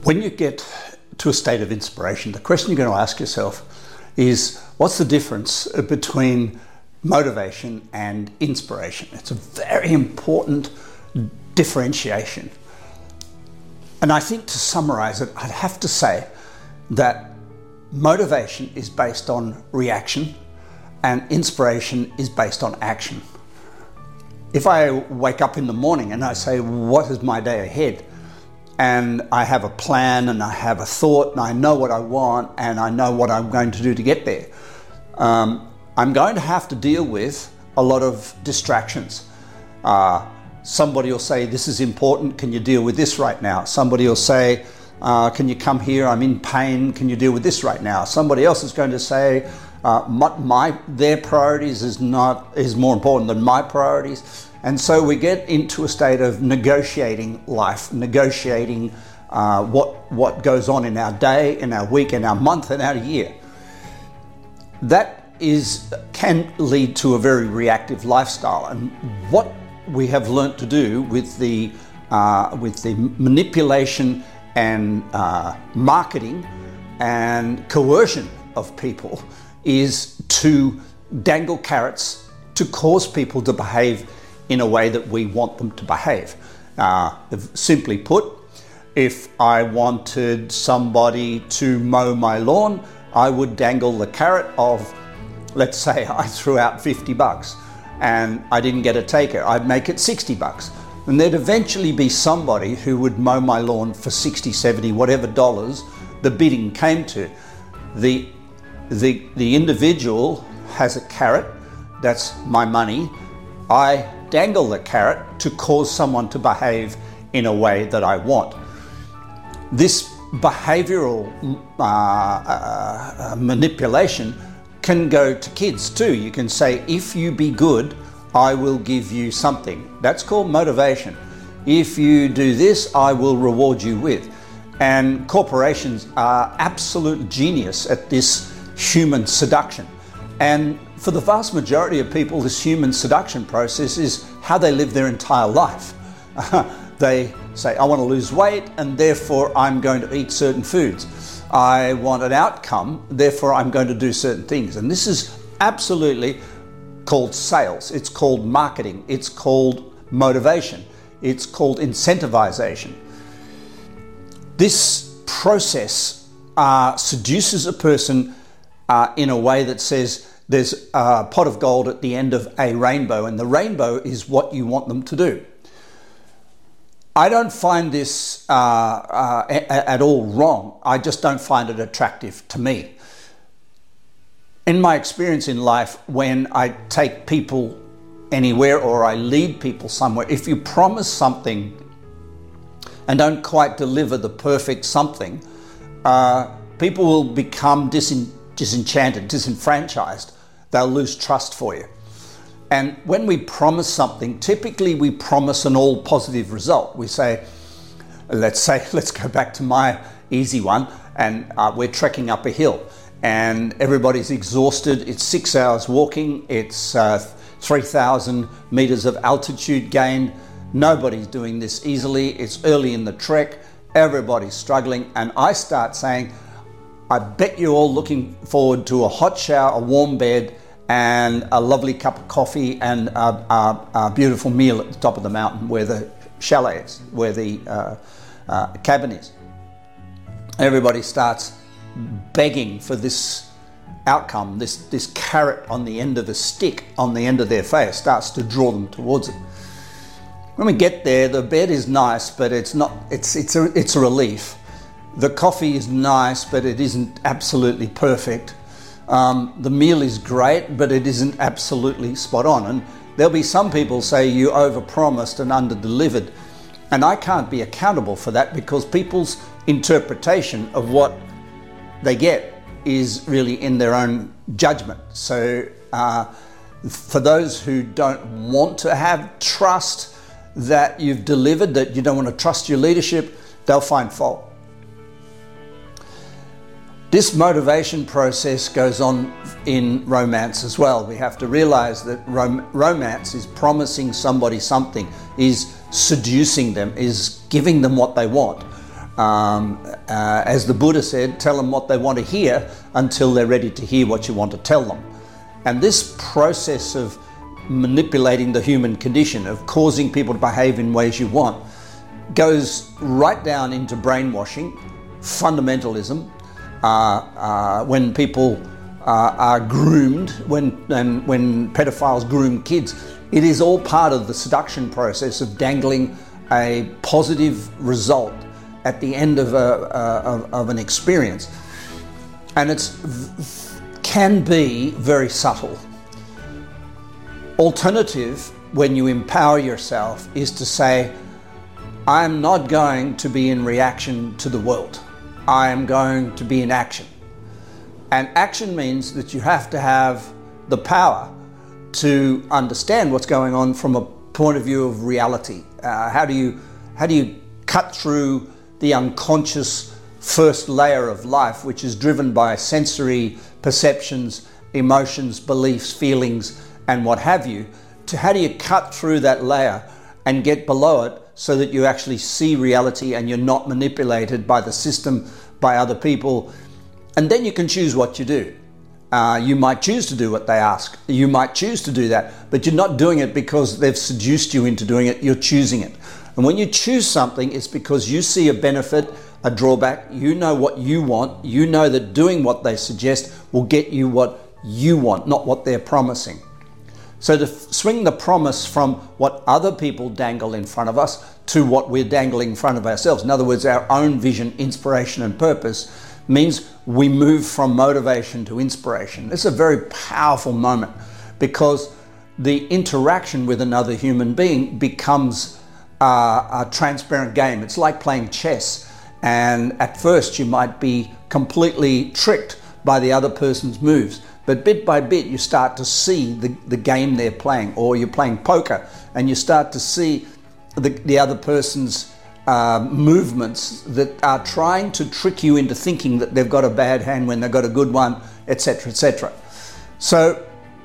When you get to a state of inspiration, the question you're going to ask yourself is, what's the difference between motivation and inspiration? It's a very important differentiation. And I think to summarize it, I'd have to say that motivation is based on reaction and inspiration is based on action. If I wake up in the morning and I say, what is my day ahead? And I have a plan and I have a thought and I know what I want and I know what I'm going to do to get there. I'm going to have to deal with a lot of distractions. Somebody will say, this is important, can you deal with this right now? Somebody will say, can you come here, I'm in pain, can you deal with this right now? Somebody else is going to say, their priorities is more important than my priorities. And so we get into a state of negotiating life, negotiating what goes on in our day, in our week, in our month, and our year. That can lead to a very reactive lifestyle. And what we have learnt to do with the manipulation and marketing and coercion of people is to dangle carrots to cause people to behave in a way that we want them to behave. Simply put, if I wanted somebody to mow my lawn, I would dangle the carrot of, let's say I threw out $50 and I didn't get a taker, I'd make it $60. And there'd eventually be somebody who would mow my lawn for 60, 70, whatever dollars the bidding came to. The individual has a carrot, that's my money. I dangle the carrot to cause someone to behave in a way that I want. This behavioral manipulation can go to kids too. You can say, if you be good, I will give you something. That's called motivation. If you do this, I will reward you with. And corporations are absolute genius at this human seduction. And for the vast majority of people, this human seduction process is how they live their entire life. They say, I want to lose weight and therefore I'm going to eat certain foods. I want an outcome, therefore I'm going to do certain things. And this is absolutely called sales. It's called marketing. It's called motivation. It's called incentivization. This process seduces a person in a way that says there's a pot of gold at the end of a rainbow, and the rainbow is what you want them to do. I don't find this at all wrong. I just don't find it attractive to me. In my experience in life, when I take people anywhere or I lead people somewhere, if you promise something and don't quite deliver the perfect something, people will become disenchanted, disenfranchised. They'll lose trust for you. And when we promise something, typically we promise an all positive result. We say, let's go back to my easy one, and we're trekking up a hill and everybody's exhausted. It's 6 hours walking. It's 3,000 meters of altitude gain. Nobody's doing this easily. It's early in the trek. Everybody's struggling. And I start saying, I bet you're all looking forward to a hot shower, a warm bed, and a lovely cup of coffee and a beautiful meal at the top of the mountain where the chalet is, where the cabin is. Everybody starts begging for this outcome, this carrot on the end of a stick on the end of their face starts to draw them towards it. When we get there, the bed is nice, but it's a relief. The coffee is nice, but it isn't absolutely perfect. The meal is great, but it isn't absolutely spot on. And there'll be some people say you overpromised and underdelivered. And I can't be accountable for that because people's interpretation of what they get is really in their own judgment. So for those who don't want to have trust that you've delivered, that you don't want to trust your leadership, they'll find fault. This motivation process goes on in romance as well. We have to realize that romance is promising somebody something, is seducing them, is giving them what they want. As the Buddha said, tell them what they want to hear until they're ready to hear what you want to tell them. And this process of manipulating the human condition, of causing people to behave in ways you want, goes right down into brainwashing, fundamentalism, when people are groomed, when pedophiles groom kids. It is all part of the seduction process of dangling a positive result at the end of an experience. And it can be very subtle. Alternative, when you empower yourself, is to say, I am not going to be in reaction to the world. I am going to be in action. And action means that you have to have the power to understand what's going on from a point of view of reality. How do you cut through the unconscious first layer of life, which is driven by sensory perceptions, emotions, beliefs, feelings, and what have you, to how do you cut through that layer and get below it so that you actually see reality and you're not manipulated by the system, by other people. And then you can choose what you do. You might choose to do what they ask. You might choose to do that, but you're not doing it because they've seduced you into doing it. You're choosing it. And when you choose something, it's because you see a benefit, a drawback. You know what you want. You know that doing what they suggest will get you what you want, not what they're promising. So to swing the promise from what other people dangle in front of us to what we're dangling in front of ourselves, in other words, our own vision, inspiration, and purpose, means we move from motivation to inspiration. It's a very powerful moment because the interaction with another human being becomes a transparent game. It's like playing chess, and at first you might be completely tricked by the other person's moves, but bit by bit you start to see the game they're playing. Or you're playing poker and you start to see the other person's movements that are trying to trick you into thinking that they've got a bad hand when they've got a good one, etc., etc. So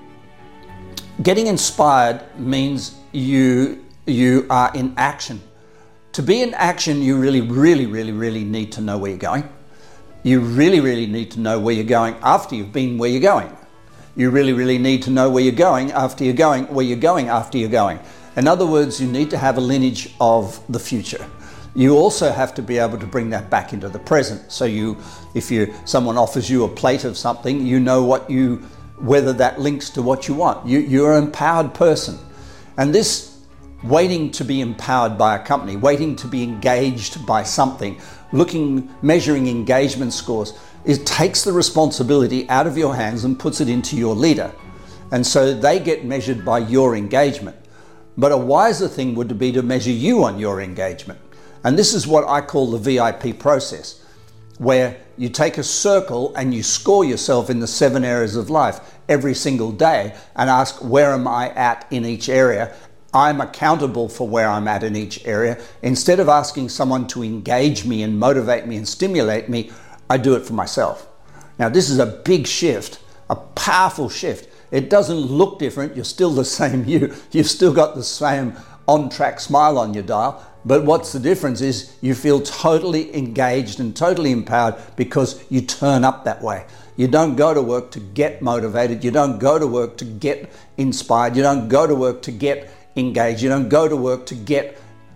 getting inspired means you are in action. To be in action, you really need to know where you're going. You really need to know where you're going after you've been where you're going. You really need to know where you're going after you're going where you're going after you're going. In other words, you need to have a lineage of the future. You also have to be able to bring that back into the present. So if someone offers you a plate of something, you know whether that links to what you want. You're an empowered person. And this waiting to be empowered by a company, waiting to be engaged by something, measuring engagement scores, it takes the responsibility out of your hands and puts it into your leader. And so they get measured by your engagement. But a wiser thing would be to measure you on your engagement. And this is what I call the VIP process, where you take a circle and you score yourself in the 7 areas of life every single day and ask, where am I at in each area? I'm accountable for where I'm at in each area. Instead of asking someone to engage me and motivate me and stimulate me, I do it for myself. Now, this is a big shift, a powerful shift. It doesn't look different. You're still the same you. You've still got the same on-track smile on your dial. But what's the difference is you feel totally engaged and totally empowered because you turn up that way. You don't go to work to get motivated. You don't go to work to get inspired. You don't go to work to get engaged. You don't go to work to get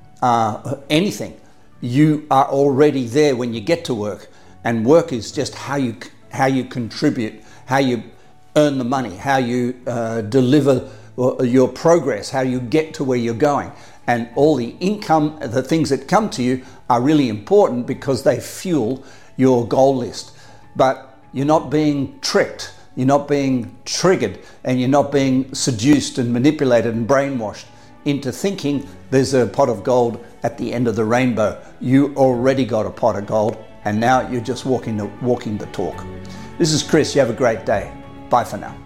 anything. You are already there when you get to work. And work is just how you contribute, how you earn the money, how you deliver your progress, how you get to where you're going. And all the income, the things that come to you are really important because they fuel your goal list. But you're not being tricked, you're not being triggered, and you're not being seduced and manipulated and brainwashed into thinking there's a pot of gold at the end of the rainbow. You already got a pot of gold, and now you're just walking the talk. This is Chris. You have a great day. Bye for now.